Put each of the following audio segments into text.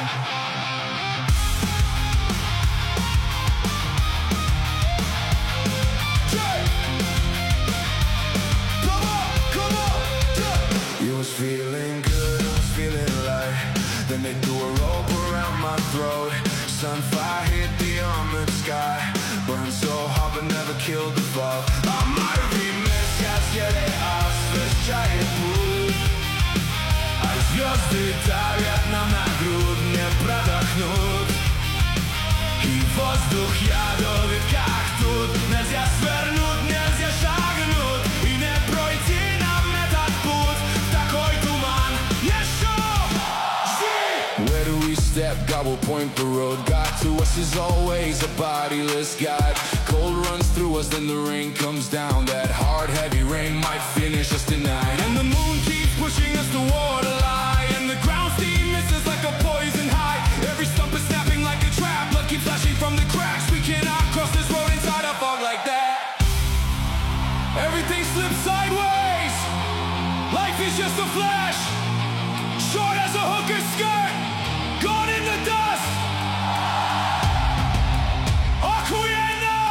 You was feeling good, I was feeling light. Then they threw a rope around my throat. Sunfire hit the armored sky. Burned so hot but never killed the fog. A martwi месяц, kiedy освещает путь. А звезды давят нам на грудь, не продохнуть. И воздух ядовит, как тут. Нельзя свернуть, нельзя шагнуть. И не пройти нам этот путь. В такой туман еще. Where do we step? God will point the road. God to us is always a bodiless God. Cold runs through us, then the rain comes down. That hard, heavy rain might finish us tonight. And the moon keeps pushing us toward a lie. And the ground steam misses like a poison high. Every stump is snapping like a trap. Blood keeps flashing from the cracks. We cannot cross this road inside a fog like that. Everything slips sideways. Life is just a flash. Short as a hooker's skirt. Gone in the dust. Охуенно!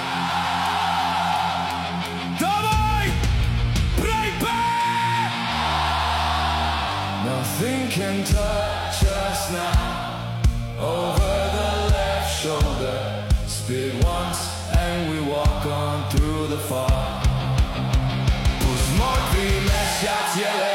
Давай, baby! Nothing can touch us now. Over the left shoulder. Spit once and we walk on through the fog. Пусть мертвый месяц